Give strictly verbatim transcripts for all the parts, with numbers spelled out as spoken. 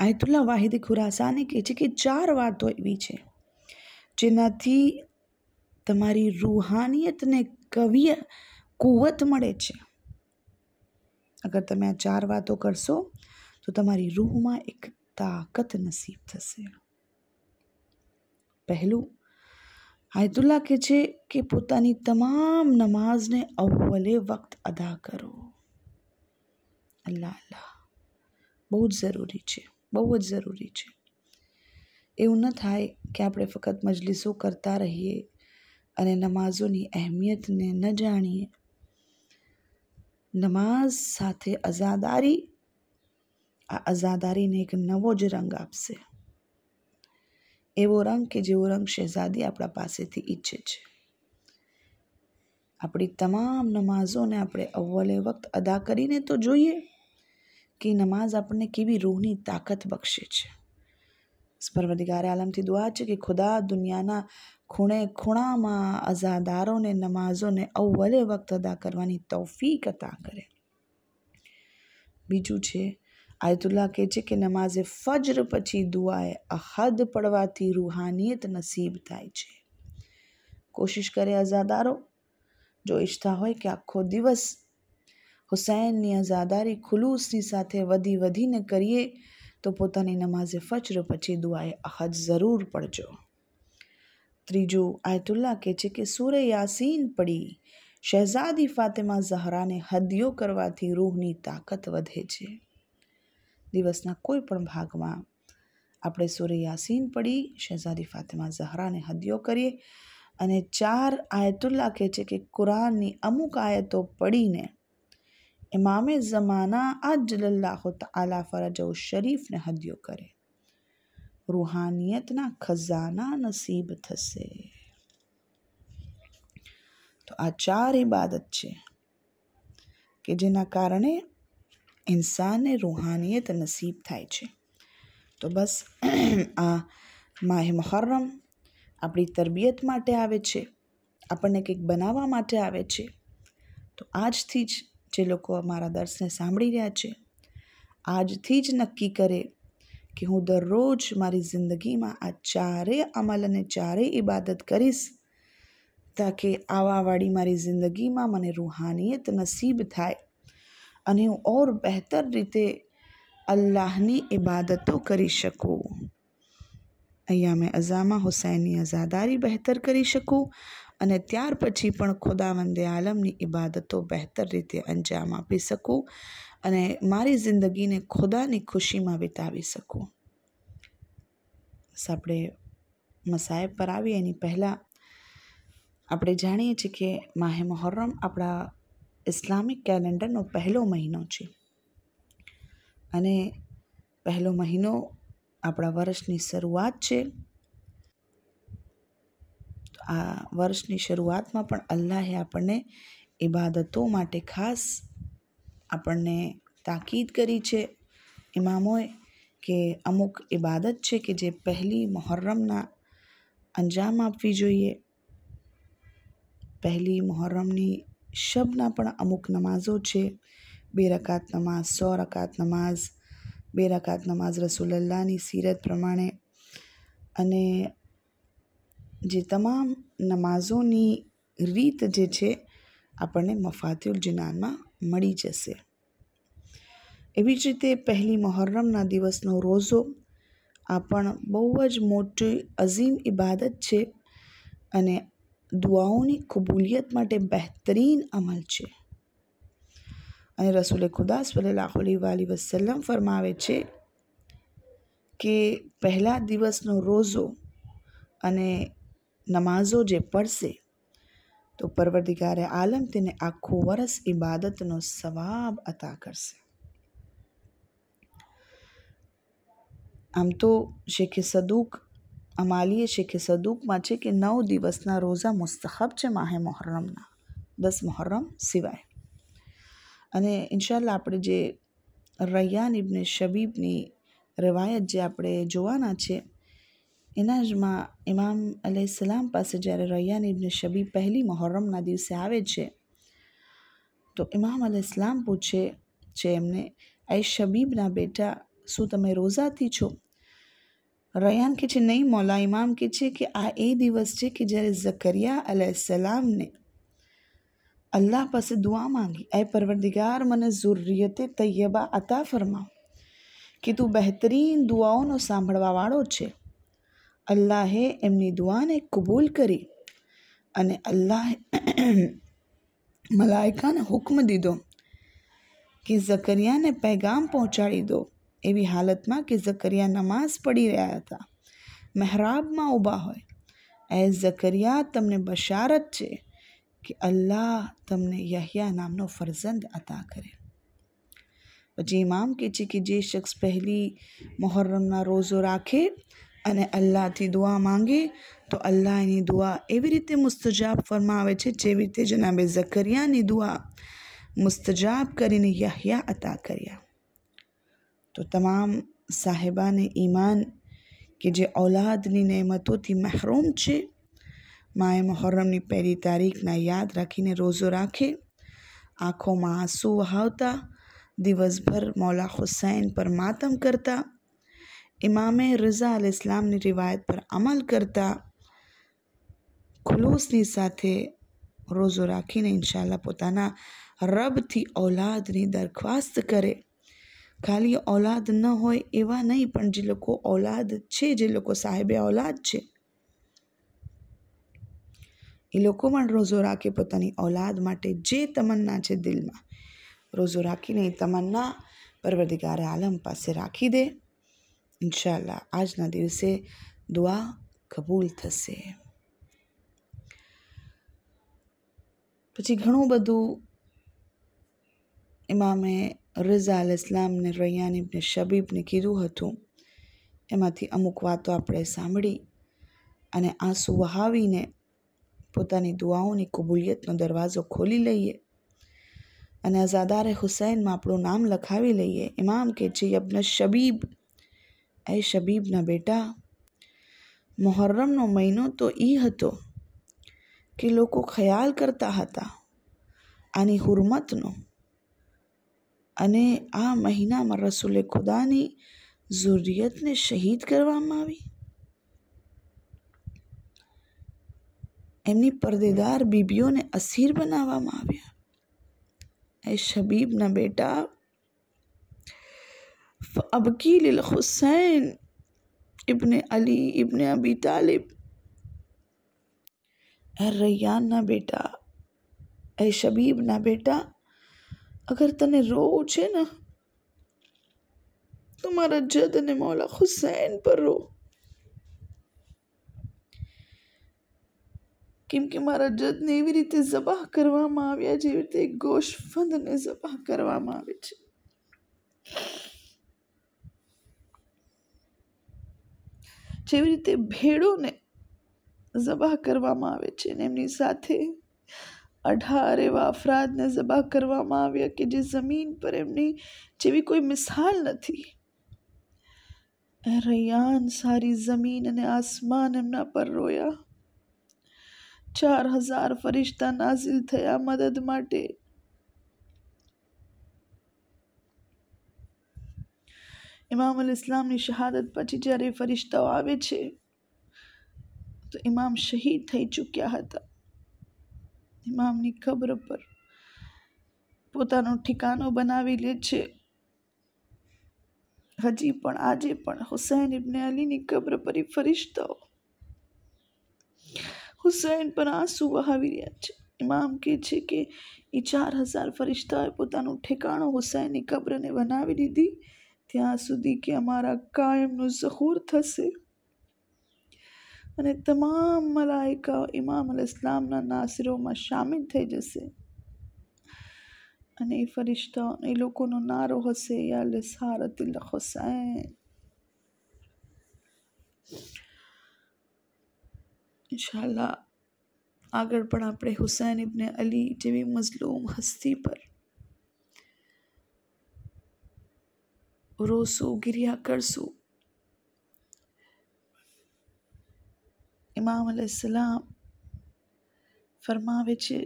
આયતુલ્લા વાહિદ ખુરાસાની કહે છે કે ચાર વાતો એવી છે જેનાથી તમારી રૂહાનિયતને કવિય કુવત મળે છે. અગર તમે આ ચાર વાતો કરશો તો તમારી રૂહમાં એક તાકત નસીબ થશે. પહેલું, આયતુલ્લા કહે છે કે પોતાની તમામ નમાઝને અવ્વલે વક્ત અદા કરો. અલ્લાહ અલ્લાહ, બહુ જ જરૂરી છે, બહુ જ જરૂરી છે. એવું ન થાય કે આપણે ફક્ત મજલિસો કરતા રહીએ અને નમાઝોની અહેમિયતને ન જાણીએ. નમાઝ સાથે અઝાદારી, આ અઝાદારીને એક નવો જ રંગ આપશે, એવો રંગ કે જેવો રંગ શહેઝાદી આપણા પાસેથી ઈચ્છે છે. આપણી તમામ નમાઝોને આપણે અવ્વલે વક્ત અદા કરીને તો જોઈએ કે નમાઝ આપણને કેવી રૂહની તાકાત બક્ષે છે. પરવરદિગાર આલમથી દુઆ છે કે ખુદા દુનિયાના ખૂણે ખૂણામાં અઝાદારોને નમાઝોને અવ્વલે વક્ત અદા કરવાની તૌફીક અતા કરે. બીજું છે, આયતુલ્લા કહે છે કે નમાઝે ફજર પછી દુઆએ અહદ પડવાથી રૂહાનિયત નસીબ થાય છે. કોશિશ કરે અઝાદારો, જો ઈચ્છતા હોય કે આખો દિવસ હુસૈનની અઝાદારી ખુલૂસની સાથે વધી વધીને કરીએ તો પોતાની નમાઝે ફજર પછી દુઆએ અહદ જરૂર પડજો. ત્રીજું, આયતુલ્લા કહે છે કે સૂરે યાસીન પડી શહેઝાદી ફાતિમા ઝહરાને હદિયો કરવાથી રૂહની તાકાત વધે છે. દિવસના કોઈ પણ ભાગમાં આપણે સૂરે યાસીન પડી શહેઝાદી ફાતિમા ઝહરાને હદિયો કરીએ અને ચાર આયતુલ્લા કહે છે કે કુરાનની અમુક આયતો પડીને ઇમામે ઝમાના અજ્જલલ્લાહુ તઆલા ફરજહુ શરીફને હદિયો કરે. રૂહાનિયતના ખજાના નસીબ થશે. તો આ ચાર ઇબાદત છે કે જેના કારણે ઇન્સાનને રૂહાનિયત નસીબ થાય છે. તો બસ આ માહે મુહર્રમ આપણી તરબિયત માટે આવે છે, આપણને કંઈક બનાવવા માટે આવે છે. તો આજથી જ જે લોકો અમારા દર્શને સાંભળી રહ્યા છે, આજથી જ નક્કી કરે કે હું દરરોજ મારી જિંદગીમાં આ ચારેય અમલ અને ચારેય ઇબાદત કરીશ તાકે આવાવાળી મારી જિંદગીમાં મને રૂહાનિયત નસીબ થાય અને હું ઓર બહેતર રીતે અલ્લાહની ઇબાદતો કરી શકું. અય્યામે અઝામાં હુસૈનની અઝાદારી બહેતર કરી શકું અને ત્યાર પછી પણ ખુદાવંદે આલમની ઇબાદતો બહેતર રીતે અંજામ આપી શકું અને મારી જિંદગીને ખુદાની ખુશીમાં વિતાવી શકું. બસ આપણે મસાયબ પર આવીએ એની પહેલાં આપણે જાણીએ છીએ કે માહે મુહર્રમ આપણા ઇસ્લામિક કેલેન્ડરનો પહેલો મહિનો છે અને પહેલો મહિનો આપણા વર્ષની શરૂઆત છે. આ વર્ષની શરૂઆતમાં પણ અલ્લાહે આપણને ઇબાદતો માટે ખાસ આપણને તાકીદ કરી છે ઇમામોએ કે અમુક ઇબાદત છે કે જે પહેલી મુહર્રમના અંજામ આપવી જોઈએ. પહેલી મુહર્રમની શબના પણ અમુક નમાઝો છે, બે રકાત નમાઝ, સો રકાત નમાઝ, બે રકાત નમાઝ રસૂલલ્લાહની સીરત પ્રમાણે અને જે તમામ નમાઝોની રીત જે છે આપણને મફાતિઉલ જિનાનમાં મળી જશે. એવી જ રીતે પહેલી મુહર્રમના દિવસનો રોઝો આ પણ બહુ જ મોટી અઝીમ ઇબાદત છે અને દુઆઓની કબૂલિયત માટે બહેતરીન અમલ છે. અને રસૂલે ખુદા સલ્લલ્લાહુ અલૈહિ વસલ્લમ ફરમાવે છે કે પહેલા દિવસનો રોઝો અને નમાઝો જે પડશે તો પરવરદિગારે આલમ તેને આખું વરસ ઇબાદતનો સવાબ અતા કરશે. આમ તો શેખે સદૂક અમાલીએ શેખે સદૂકમાં છે કે નવ દિવસના રોઝા મુસ્તહબ છે માહે મુહર્રમના, દસ મુહર્રમ સિવાય. અને ઇન્શાલ્લાહ આપણે જે રૈયાન ઇબ્ન શબીબની રવાયત જે આપણે જોવાના છે એના જમાં ઇમામ અલૈહિસ્સલામ પાસે જ્યારે રૈયાન ઇબ્ન શબીબ પહેલી મુહર્રમના દિવસે આવે છે તો ઇમામ અલૈહિસ્સલામ પૂછે છે એમને, એ શબીબના બેટા શું તમે રોઝાથી છો? રયાન કહે છે નહીં મૌલા. ઇમામ કહે છે કે આ એ દિવસ છે કે જ્યારે ઝકરિયા અલૈહિસ્સલામને અલ્લાહ પાસે દુઆ માંગી, એ પરવરદિગાર મને ઝુર્રિયતે તૈયબા અતા ફરમાવ, કે તું બહેતરીન દુઆઓનો સાંભળવાવાળો છે. અલ્લાહે એમની દુઆને કબૂલ કરી અને અલ્લાહે મલાઈકાને હુક્મ દીધો કે ઝકરિયાને પૈગામ પહોંચાડી દો. એવી હાલતમાં કે ઝકરિયા નમાઝ પઢી રહ્યા હતા, મહેરાબમાં ઊભા હોય. એ ઝકરિયા, તમને બશારત છે કે અલ્લાહ તમને યહ્યા નામનો ફરઝંદ અતા કરે. પછી ઇમામ કહે છે કે જે શખ્સ પહેલી મુહર્રમના રોઝો રાખે અને અલ્લાહથી દુઆ માંગે તો અલ્લાહ એની દુઆ એવી રીતે મુસ્તજાબ ફરમાવે છે જેવી રીતે જનાબે ઝકરિયાની દુઆ મુસ્તજાબ કરીને યહ્યા અતા કર્યા. તો તમામ સાહેબાને ઈમાન કે જે ઔલાદની નેમતોથી મહરૂમ છે, માએ મુહર્રમની પહેલી તારીખના યાદ રાખીને રોઝો રાખે, આંખોમાં આંસુ વહાવતા, દિવસભર મૌલા હુસૈન પર માતમ કરતા, ઇમામે રઝા અલૈહિસ્સલામની રિવાયત પર અમલ કરતા, ખુલૂસની સાથે રોઝો રાખીને ઇન્શાઅલ્લાહ પોતાના રબથી ઔલાદની દરખ્વાસ્ત કરે. ખાલી ઔલાદ ન હોય એવા નહીં, પણ જે લોકો ઔલાદ છે, જે લોકો સાહેબે ઔલાદ છે, એ લોકો પણ રોઝો રાખે, પોતાની ઔલાદ માટે જે તમન્ના છે દિલમાં, રોઝો રાખીને એ તમન્ના પરવરદિગાર આલમ પાસે રાખી દે. ઇન્શાઅલ્લાહ આજના દિવસે દુઆ કબૂલ થશે. પછી ઘણું બધું ઇમામે રઝા અલૈહિસ્સલામને રૈયાન ઇબ્ન શબીબને કીધું હતું. એમાંથી અમુક વાતો આપણે સાંભળી અને આંસુ વહાવીને પોતાની દુઆઓની કબૂલિયતનો દરવાજો ખોલી લઈએ અને અઝાદારે હુસૈનમાં આપણું નામ લખાવી લઈએ. ઇમામ કહે છે યબ્ન શબીબ, એ શબીબના બેટા, મુહર્રમનો મહિનો તો એ હતો કે લોકો ખ્યાલ કરતા હતા આની હુરમતનો, અને આ મહિનામાં રસૂલે ખુદાની ઝુર્રિયતને શહીદ કરવામાં આવી, એમની પરદેદાર બીબીઓને અસીર બનાવવામાં આવ્યા. એ શબીબના બેટા, અબકી લિલ હુસૈન ઇબ્ન અલી ઇબ્ન અબી તાલિબ, એ રૈયાનના બેટા, એ શબીબના બેટા, અગર તને રોવું છે ને તો મારા જદ અને મૌલા હુસૈન પર રો, કેમ કે મારા જદને એવી રીતે ઝબાહ કરવામાં આવ્યા જેવી રીતે ગોશફંદને ઝબાહ કરવામાં આવે છે. જેવી રીતે ભેડોને ઝબાહ કરવામાં આવે છે, અને એમની સાથે અઢાર એવા અફરાદને ઝબાહ કરવામાં આવ્યા કે જે જમીન પર એમની જેવી કોઈ મિસાલ નથી. એ રૈયાન, સારી જમીન અને આસમાન એમના પર રોયા. ચાર હજાર ફરિશ્તા નાઝિલ થયા મદદ માટે. ઇમામ અલ ઇસ્લામની શહાદત પછી જ્યારે ફરિશ્તાઓ આવે છે તો ઇમામ શહીદ થઈ ચૂક્યા હતા. ઇમામની કબ્ર પર પોતાનો ઠિકાનો બનાવી લે છે. હજી પણ આજે પણ હુસૈન ઇબ્ન અલીની કબ્ર પર એ ફરિશ્તાઓ હુસૈન પર આંસુ વહાવી રહ્યા છે. ઇમામ કહે છે કે એ ચાર હજાર ફરિશ્તાઓએ પોતાનું ઠેકાણો હુસૈનની કબ્રને બનાવી લીધી ત્યાં સુધી કે અમારા કાયમનું ઝહૂર થશે અને તમામ મલાઈકા ઇમામ અલ ઇસ્લામના નાસિરોમાં શામિલ થઈ જશે, અને એ ફરિશ્તાઓ એ લોકોનો નારો હશે, યા લિસારતિલ હુસૈન. ઇન્શાઅલ્લાહ આગળ પણ આપણે હુસૈન ઇબ્ન અલી જેવી મઝલૂમ હસ્તી પર રોસું, ગિરિયા કરશું. ઇમામ અલૈહિસ્સલામ ફરમાવે છે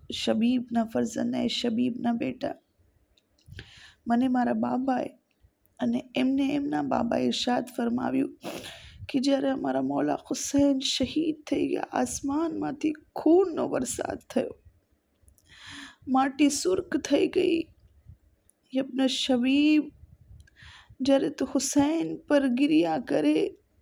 શબીબના ફરઝંદને, શબીબના બેટા, મને મારા બાબાએ અને એમને એમના બાબાએ ઇરશાદ ફરમાવ્યું કે જ્યારે અમારા મૌલા હુસૈન શહીદ થઈ ગયા, આસમાનમાંથી ખૂનનો વરસાદ થયો, માટી સુર્ખ થઈ ગઈ. યબ્ન શબીબ, જ્યારે તું હુસૈન પર ગિરિયા કરે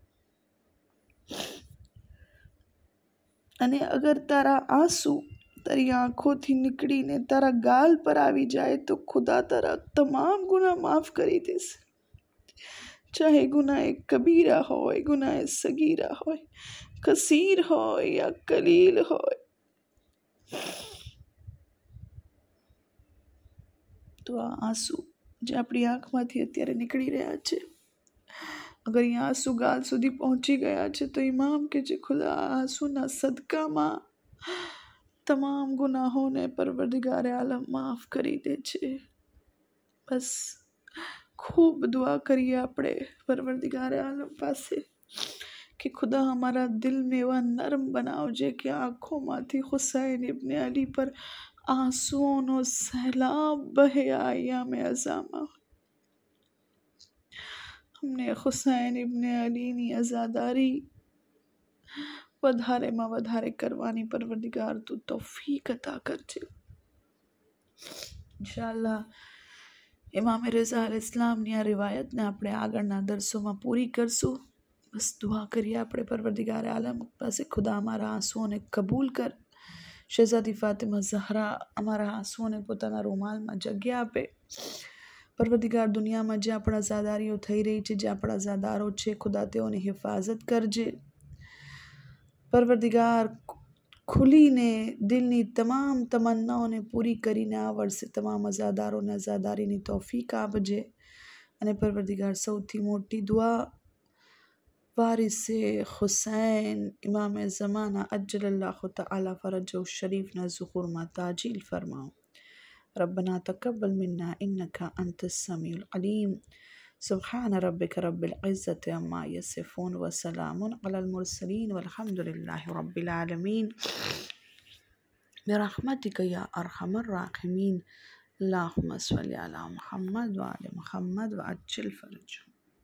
અને અગર તારા આંસુ તારી આંખોથી નીકળીને તારા ગાલ પર આવી જાય તો ખુદા તારા તમામ ગુનાહ માફ કરી દેશે, ચાહે ગુનાહ કબીરા હોય, ગુનાહ સગીરા હોય, કસીર હોય યા કલીલ હોય. તો આ આંસુ જે આપણી આંખમાંથી અત્યારે નીકળી રહ્યા છે, અગર અહીંયા આંસુ ગાલ સુધી પહોંચી ગયા છે તો ઇમામ કે જે ખુદા આંસુના સદકામાં તમામ ગુનાહોને પરવરદિગાર આલમ માફ કરી દે છે. બસ ખૂબ દુઆ કરીએ આપણે પરવરદિગાર આલમ પાસે કે ખુદા હમારા દિલ में એવા નરમ બનાવજે કે આંખોમાંથી હુસૈન ઇબ્ને અલી પર આંસુઓનો સહેલાબ બહે આયામે અઝામાં. हमने હુસૈન ઇબ્ને અલીની અઝાદારી વધારેમાં વધારે કરવાની પરવરદિગાર તું તૌફીક અતા કરજે. ઇન્શાઅલ્લાહ ઇમામ રઝા અલ ઇસ્લામની આ રિવાયતને આપણે આગળના દર્સોમાં પૂરી કરશું. બસ દુઆ કરીએ આપણે પરવરદિગાર આલમ પાસે, ખુદા અમારા આંસુઓને કબૂલ કર. શહેઝાદી ફાતિમા ઝહરા અમારા આંસુઓને પોતાના રૂમાલમાં જગ્યા આપે. પરવરદિગાર દુનિયામાં જે આપણા ઝાદારીઓ થઈ રહી છે, જે આપણા ઝાદારો છે, ખુદા તેઓની હિફાજત કરજે. પરવરદિગાર ખુલીને દિલની તમામ તમન્નાઓને પૂરી કરીને આ વર્ષે તમામ અઝાદારોને અઝાદારીની તૌફીક આપજે. અને પરવરદિગાર સૌથી મોટી દુઆ વારિસે હુસૈન ઇમામ ઝમાના અજ્જલલ્લાહુ તઆલા ફરજહુ શરીફના ઝુહૂરમાં તાજીલ ફરમાઓ. ربنا تقبل منا إنك أنت السميع العليم. سبحان ربك رب العزة عما يصفون وسلام على المرسلين والحمد لله رب العالمين برحمتك يا أرحم الراحمين. اللهم صل على محمد وآل محمد وعجل فرجهم.